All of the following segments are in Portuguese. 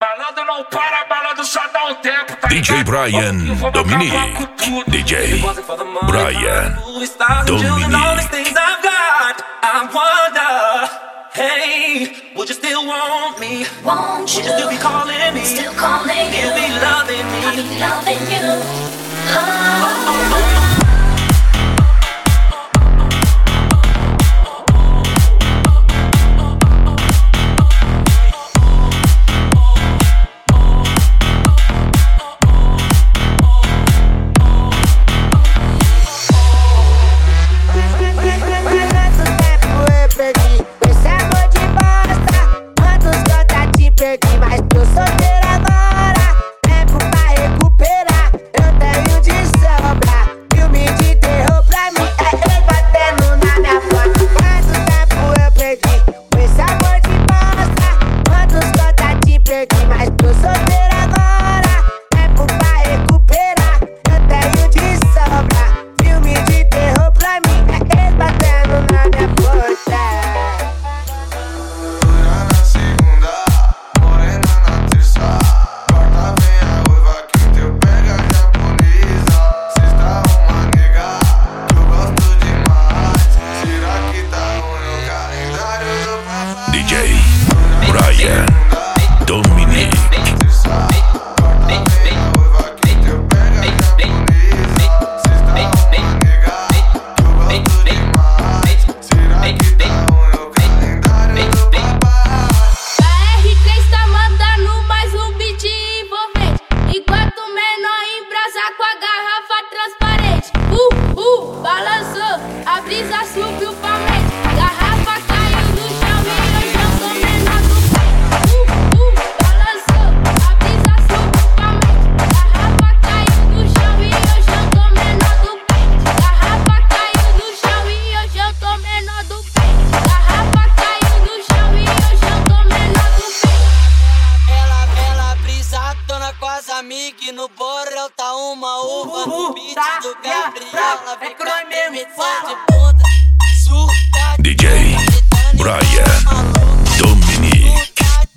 Malandro não para, malandro só dá um tempo, tá DJ ligado? Brian Dominique. DJ Brian Dominique. Hey, would you still want me? Won't you? Would you still be calling me? Still calling you. You'll be loving me. I'll be loving you. Oh. Mas tô solteiro agora, tempo pra recuperar. Eu tenho de sobra, filme de terror pra mim. É ele batendo na minha porta. Quanto tempo eu perdi com esse amor de bosta? Quantos contas te perdi? Mas tô solteiro agora, tempo pra recuperar. Eu tenho de sobra, filme de terror pra mim. É ele batendo na minha porta. DJ Brian Dominique. Balançou, a brisa subiu pra mente. Garrafa caiu do chão e hoje eu tô menor do peito. Balançou, a brisa subiu pra mente. Garrafa caiu do chão e hoje eu tô menor do peito. Garrafa caiu do chão e hoje eu tô menor do peito. Garrafa caiu do chão e hoje eu tô menor do peito. Ela brisadona com as amigas, no borel tá uma uva. No beat do Gabriel, ela vem com a mesma de bunda. DJ Brian Dominique.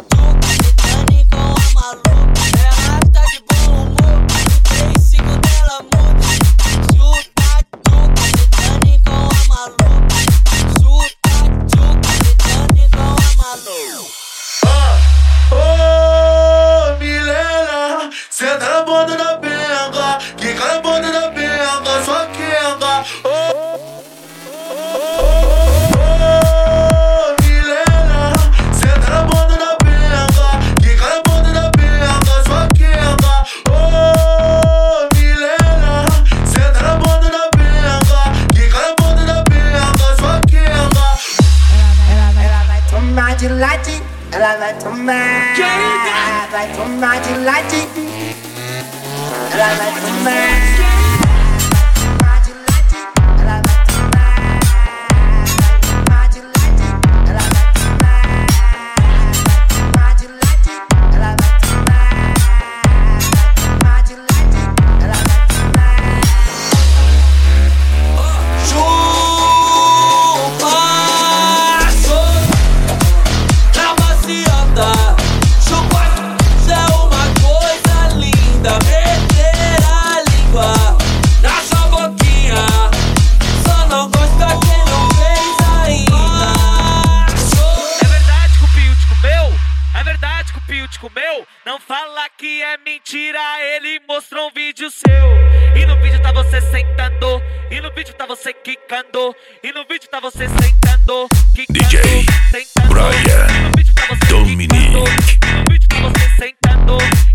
Ela tá de bom humor, o 3-5 dela muda. Chuta, gritando igual a maluca. Chuta, gritando igual a maluca. Ô, Milena, cê tá bunda da penga, que cai bunda da penga, só quenga. Milena, cê tá bunda da penga, que cai bunda da penga, só quenga. Milena, cê tá bunda da penga, que cai bunda da penga, só quenga. Ela vai tomar de ladinho, ela vai tomar. Vai tomar de ladinho, ela vai tomar. Não fala que é mentira, ele mostrou um vídeo seu. E no vídeo tá você sentando, e no vídeo tá você quicando, e no vídeo tá você sentando, quicando, DJ sentando. Brian E no vídeo tá você Dominique. quicando, e no vídeo tá você sentando.